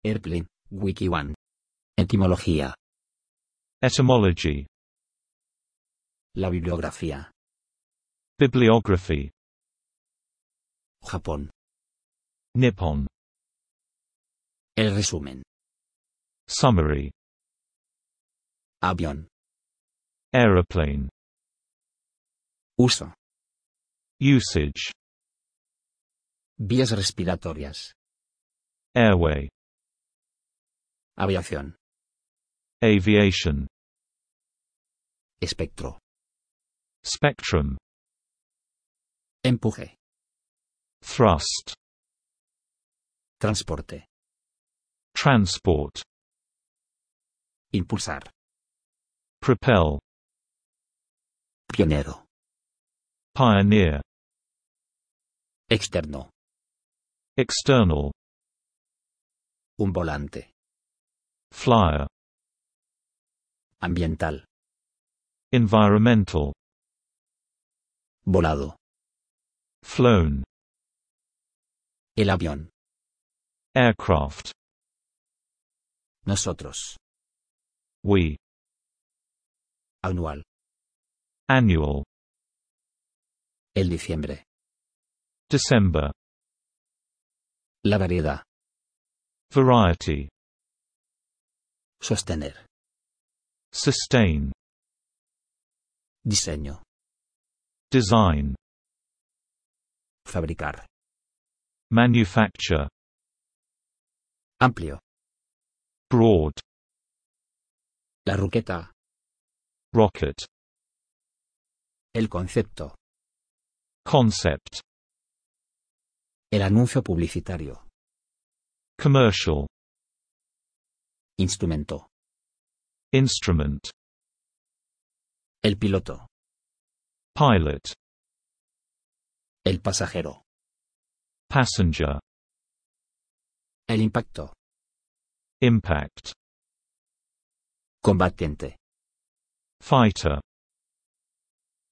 Airplane, Wiki One. Etimología. Etymology. La bibliografía. Bibliography. Japón. Nippon. El resumen. Summary. Avión. Aeroplane. Uso. Usage. Vías respiratorias. Airway. Aviación. Aviation. Espectro. Spectrum. Empuje. Thrust. Transporte. Transport. Impulsar. Propel. Pionero. Pioneer. Externo. External. Un volante. Flyer. Ambiental. Environmental. Volado. Flown. El avión. Aircraft. Nosotros. We. Anual. Annual. El diciembre. December. La variedad. Variety. Sostener. Sustain. Diseño. Design. Fabricar. Manufacture. Amplio. Broad. La ruqueta. Rocket. El concepto. Concept. El anuncio publicitario. Commercial. Instrumento. Instrument. El piloto. Pilot. El pasajero. Passenger. El impacto. Impact. Combatiente. Fighter.